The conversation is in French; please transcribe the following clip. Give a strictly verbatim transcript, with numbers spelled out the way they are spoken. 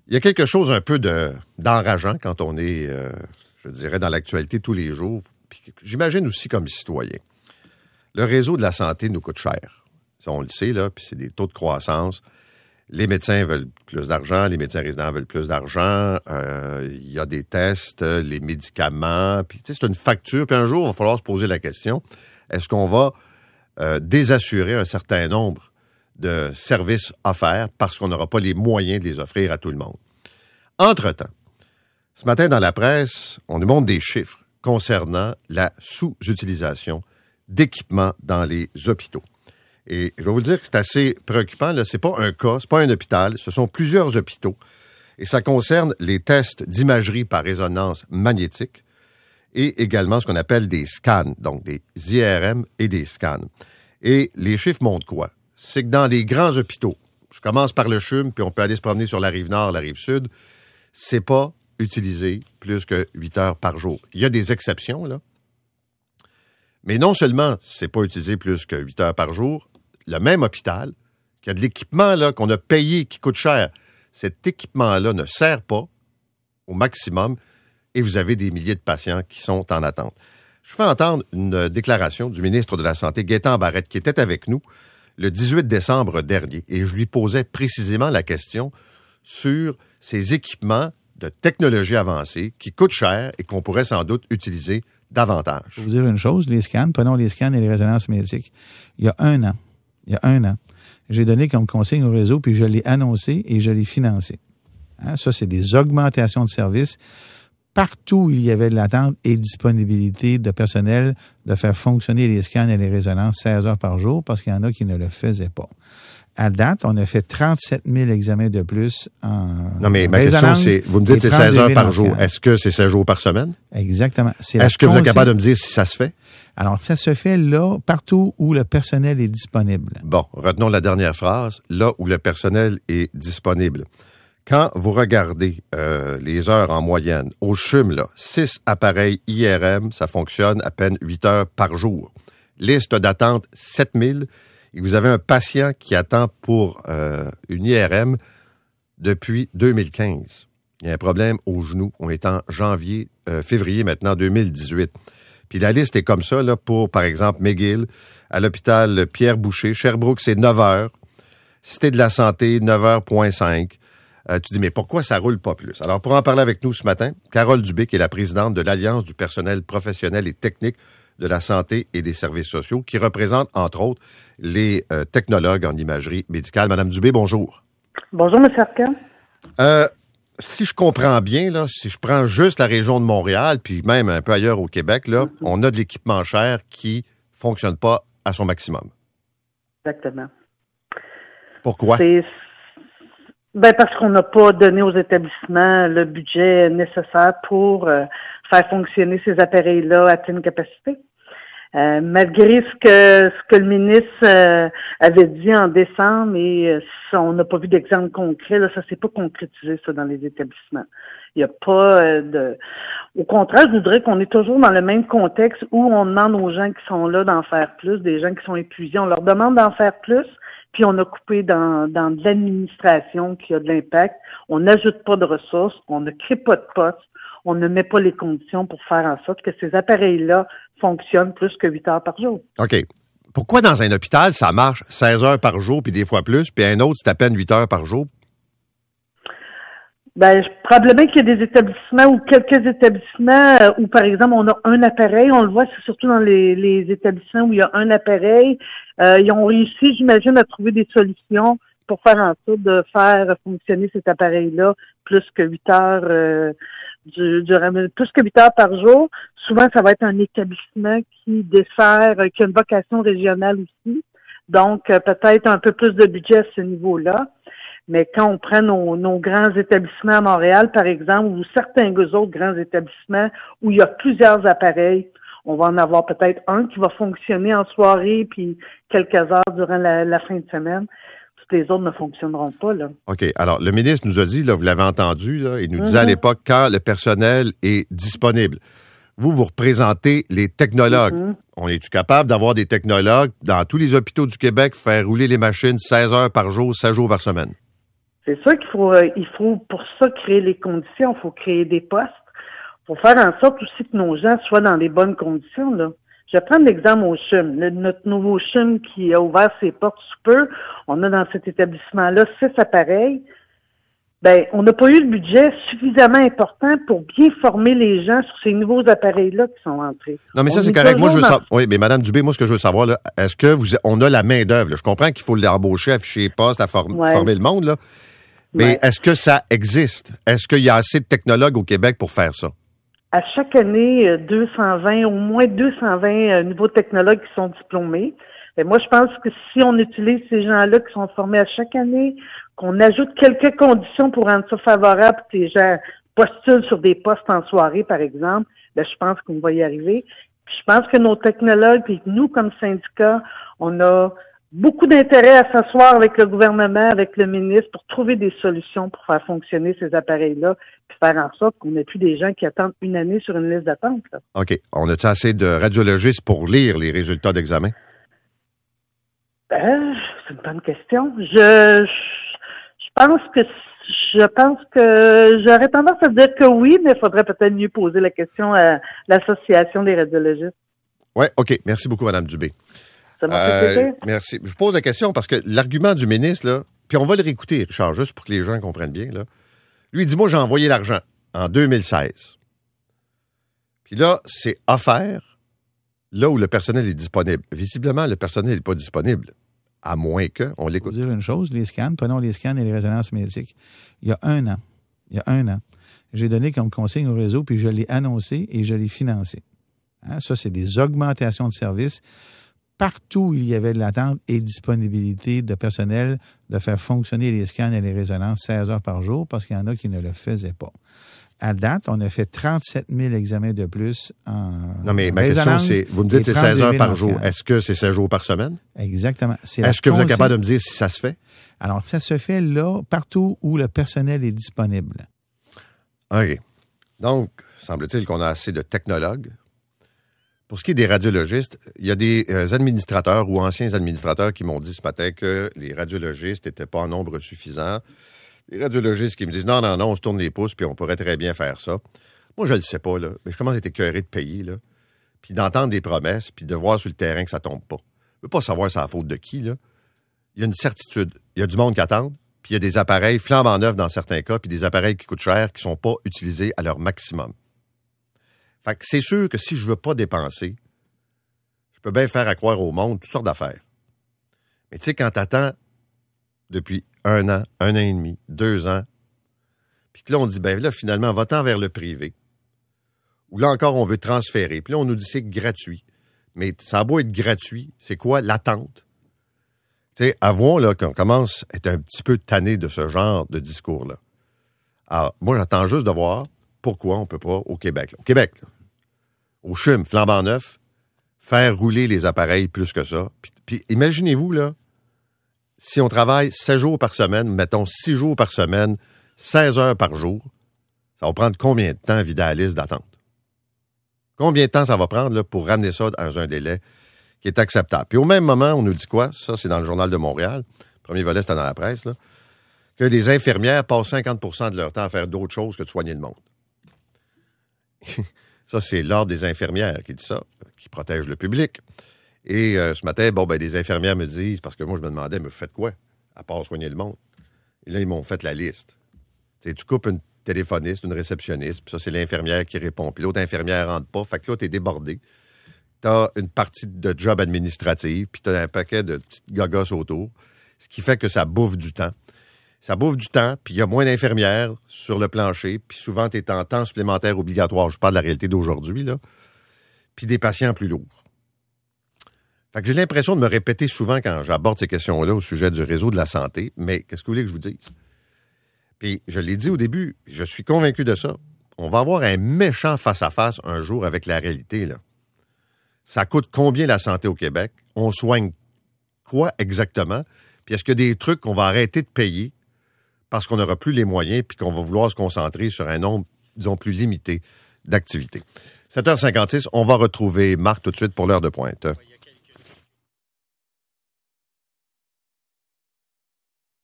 Il y a quelque chose un peu de, d'enrageant quand on est, euh, je dirais, dans l'actualité tous les jours. Puis j'imagine aussi comme citoyen. Le réseau de la santé nous coûte cher. Ça, on le sait, là, puis c'est des taux de croissance. Les médecins veulent plus d'argent, les médecins résidents veulent plus d'argent. Euh, il y a des tests, les médicaments. Puis, tu sais, c'est une facture. Puis un jour, il va falloir se poser la question, est-ce qu'on va euh, désassurer un certain nombre de services offerts parce qu'on n'aura pas les moyens de les offrir à tout le monde? Entre-temps, ce matin dans la presse, on nous montre des chiffres concernant la sous-utilisation d'équipements dans les hôpitaux. Et je vais vous le dire que c'est assez préoccupant. Là, c'est pas un cas, c'est pas un hôpital, ce sont plusieurs hôpitaux. Et ça concerne les tests d'imagerie par résonance magnétique et également ce qu'on appelle des scans, donc des I R M et des scans. Et les chiffres montrent quoi? C'est que dans les grands hôpitaux, je commence par le C H U M, puis on peut aller se promener sur la rive nord, la rive sud, c'est pas utilisé plus que huit heures par jour. Il y a des exceptions, là. Mais non seulement c'est pas utilisé plus que huit heures par jour, le même hôpital, qui a de l'équipement là, qu'on a payé, qui coûte cher, cet équipement-là ne sert pas au maximum et vous avez des milliers de patients qui sont en attente. Je fais entendre une déclaration du ministre de la Santé, Gaétan Barrette, qui était avec nous le dix-huit décembre dernier et je lui posais précisément la question sur ces équipements de technologie avancée qui coûtent cher et qu'on pourrait sans doute utiliser davantage. Je vais vous dire une chose, les scans, prenons les scans et les résonances magnétiques. Il y a un an, il y a un an, j'ai donné comme consigne au réseau, puis je l'ai annoncé et je l'ai financé. Hein, ça, c'est des augmentations de services. Partout où il y avait de l'attente et disponibilité de personnel de faire fonctionner les scans et les résonances seize heures par jour, parce qu'il y en a qui ne le faisaient pas. À date, on a fait trente-sept mille examens de plus en Non, mais en ma question, c'est, vous me dites c'est seize heures par jour. Est-ce que c'est seize jours par semaine? Exactement. C'est Est-ce que vous êtes capable de me dire si ça se fait? Alors, ça se fait là, partout où le personnel est disponible. Bon, retenons la dernière phrase, là où le personnel est disponible. Quand vous regardez euh, les heures en moyenne, au C H U M, là, six appareils I R M, ça fonctionne à peine huit heures par jour. Liste d'attente, sept mille. Et vous avez un patient qui attend pour euh, une I R M depuis deux mille quinze. Il y a un problème au genou. On est en janvier, euh, février maintenant, deux mille dix-huit. Puis la liste est comme ça, là, pour, par exemple, McGill, à l'hôpital Pierre-Boucher. Sherbrooke, c'est neuf heures. Cité de la Santé, neuf heures cinq. Euh, tu dis, mais pourquoi ça roule pas plus? Alors, pour en parler avec nous ce matin, Carole Dubé, qui est la présidente de l'Alliance du personnel professionnel et technique de la santé et des services sociaux, qui représente, entre autres, les euh, technologues en imagerie médicale. Madame Dubé, bonjour. Bonjour, M. Arcan. Euh, si je comprends bien, là, si je prends juste la région de Montréal, puis même un peu ailleurs au Québec, là, mm-hmm. on a de l'équipement cher qui fonctionne pas à son maximum. Exactement. Pourquoi? C'est... Ben parce qu'on n'a pas donné aux établissements le budget nécessaire pour euh, faire fonctionner ces appareils-là à pleine capacité. Euh, malgré ce que ce que le ministre euh, avait dit en décembre, et euh, on n'a pas vu d'exemple concret, là, ça s'est pas concrétisé ça dans les établissements. Il n'y a pas euh, de. Au contraire, je voudrais qu'on est toujours dans le même contexte où on demande aux gens qui sont là d'en faire plus, des gens qui sont épuisés, on leur demande d'en faire plus. Puis on a coupé dans, dans de l'administration qui a de l'impact. On n'ajoute pas de ressources, on ne crée pas de postes, on ne met pas les conditions pour faire en sorte que ces appareils-là fonctionnent plus que huit heures par jour. OK. Pourquoi dans un hôpital, ça marche seize heures par jour, puis des fois plus, puis un autre, c'est à peine huit heures par jour? Ben, probablement qu'il y a des établissements ou quelques établissements euh, où, par exemple, on a un appareil. On le voit, c'est surtout dans les, les établissements où il y a un appareil. Euh, ils ont réussi, j'imagine, à trouver des solutions pour faire en sorte de faire fonctionner cet appareil-là plus que huit heures, euh, du, du, plus que huit heures par jour. Souvent, ça va être un établissement qui dessert, euh, qui a une vocation régionale aussi. Donc, euh, peut-être un peu plus de budget à ce niveau-là. Mais quand on prend nos, nos grands établissements à Montréal, par exemple, ou certains autres grands établissements où il y a plusieurs appareils, on va en avoir peut-être un qui va fonctionner en soirée puis quelques heures durant la, la fin de semaine. Toutes les autres ne fonctionneront pas, là. OK. Alors, le ministre nous a dit, là, vous l'avez entendu, là, il nous disait mm-hmm. à l'époque quand le personnel est disponible. Vous, vous représentez les technologues. Mm-hmm. On est-tu capable d'avoir des technologues dans tous les hôpitaux du Québec, faire rouler les machines seize heures par jour, sept jours par semaine? C'est sûr qu'il faut, euh, il faut pour ça créer les conditions, il faut créer des postes. Il faut faire en sorte aussi que nos gens soient dans les bonnes conditions, là. Je vais prendre l'exemple au C H U M. Le, notre nouveau C H U M qui a ouvert ses portes sous peu, on a dans cet établissement-là six appareils. Ben, on n'a pas eu le budget suffisamment important pour bien former les gens sur ces nouveaux appareils-là qui sont entrés. Non, mais ça, on c'est est correct. Moi, je veux dans... savoir. Oui, mais Mme Dubé, moi, ce que je veux savoir, là, est-ce que vous, on a la main-d'œuvre? Je comprends qu'il faut l'embaucher, afficher les postes, la form- ouais. former le monde, là. Mais ouais. est-ce que ça existe? Est-ce qu'il y a assez de technologues au Québec pour faire ça? À chaque année, deux cent vingt, au moins deux cent vingt euh, nouveaux technologues qui sont diplômés. Et moi, je pense que si on utilise ces gens-là qui sont formés à chaque année, qu'on ajoute quelques conditions pour rendre ça favorable, que les gens postulent sur des postes en soirée, par exemple, ben, je pense qu'on va y arriver. Puis je pense que nos technologues, puis nous, comme syndicat, on a beaucoup d'intérêt à s'asseoir avec le gouvernement, avec le ministre, pour trouver des solutions pour faire fonctionner ces appareils-là, puis faire en sorte qu'on n'ait plus des gens qui attendent une année sur une liste d'attente, là. OK. On a-tu assez de radiologistes pour lire les résultats d'examen? Euh, c'est une bonne question. Je, je, je pense que je pense que j'aurais tendance à dire que oui, mais il faudrait peut-être mieux poser la question à l'Association des radiologistes. Oui, OK. Merci beaucoup, Mme Dubé. Ça m'a fait plaisir. Euh, merci. Je pose la question parce que l'argument du ministre, là, puis on va le réécouter, Richard, juste pour que les gens comprennent bien, là. Lui, il dit, moi, j'ai envoyé l'argent en deux mille seize. Puis là, c'est offert là où le personnel est disponible. Visiblement, le personnel n'est pas disponible, à moins qu'on l'écoute. Je vais vous dire une chose, les scans, prenons les scans et les résonances magnétiques. Il y a un an, il y a un an, j'ai donné comme consigne au réseau, puis je l'ai annoncé et je l'ai financé. Hein? Ça, c'est des augmentations de services. Partout où il y avait de l'attente et disponibilité de personnel de faire fonctionner les scans et les résonances seize heures par jour, parce qu'il y en a qui ne le faisaient pas. À date, on a fait trente-sept mille examens de plus en Non, mais ma question, c'est, vous me dites c'est seize heures par jour. Est-ce que c'est seize jours par semaine? Exactement. C'est Est-ce que vous êtes capable de me dire si ça se fait? Alors, ça se fait là, partout où le personnel est disponible. OK. Donc, semble-t-il qu'on a assez de technologues. Pour ce qui est des radiologistes, il y a des euh, administrateurs ou anciens administrateurs qui m'ont dit ce matin que les radiologistes n'étaient pas en nombre suffisant. Les radiologistes qui me disent non, non, non, on se tourne les pouces puis on pourrait très bien faire ça. Moi, je le sais pas, là. Mais je commence à être écœuré de payer, là. Puis d'entendre des promesses, puis de voir sur le terrain que ça tombe pas. Je veux pas savoir c'est la faute de qui, là. Il y a une certitude. Il y a du monde qui attend, puis il y a des appareils flambant neufs dans certains cas, puis des appareils qui coûtent cher, qui sont pas utilisés à leur maximum. Fait que c'est sûr que si je veux pas dépenser, je peux bien faire à croire au monde toutes sortes d'affaires. Mais tu sais, quand t'attends depuis un an, un an et demi, deux ans, puis que là, on dit, ben là, finalement, va-t'en vers le privé. Ou là encore, on veut transférer. Puis là, on nous dit c'est gratuit. Mais ça a beau être gratuit, c'est quoi l'attente? Tu sais, avouons là, qu'on commence à être un petit peu tanné de ce genre de discours-là. Alors, moi, j'attends juste de voir pourquoi on ne peut pas au Québec. Là. Au Québec, là, au C H U M, flambant neuf, faire rouler les appareils plus que ça. Puis, puis imaginez-vous, là, si on travaille sept jours par semaine, mettons six jours par semaine, seize heures par jour, ça va prendre combien de temps, vider la liste d'attente? Combien de temps ça va prendre là, pour ramener ça dans un délai qui est acceptable? Puis au même moment, on nous dit quoi? Ça, c'est dans le Journal de Montréal. Le premier volet, c'était dans la presse, là. Que les infirmières passent cinquante pour cent de leur temps à faire d'autres choses que de soigner le monde. Ça, c'est l'Ordre des infirmières qui dit ça, qui protège le public. Et euh, ce matin, bon, ben, des infirmières me disent, parce que moi, je me demandais, mais vous faites quoi, à part soigner le monde? Et là, ils m'ont fait la liste. T'sais, tu coupes une téléphoniste, une réceptionniste, puis ça, c'est l'infirmière qui répond. Puis l'autre infirmière rentre pas, fait que là, t'es débordé. T'as une partie de job administrative, puis t'as un paquet de petites gogosses autour, ce qui fait que ça bouffe du temps. Ça bouffe du temps, puis il y a moins d'infirmières sur le plancher, puis souvent, t'es en temps supplémentaire obligatoire. Je parle de la réalité d'aujourd'hui, là. Puis des patients plus lourds. Fait que j'ai l'impression de me répéter souvent quand j'aborde ces questions-là au sujet du réseau de la santé, mais qu'est-ce que vous voulez que je vous dise? Puis, je l'ai dit au début, je suis convaincu de ça. On va avoir un méchant face-à-face un jour avec la réalité, là. Ça coûte combien la santé au Québec? On soigne quoi exactement? Puis est-ce qu'il y a des trucs qu'on va arrêter de payer parce qu'on n'aura plus les moyens puis qu'on va vouloir se concentrer sur un nombre, disons, plus limité d'activités? sept heures cinquante-six, on va retrouver Marc tout de suite pour l'heure de pointe.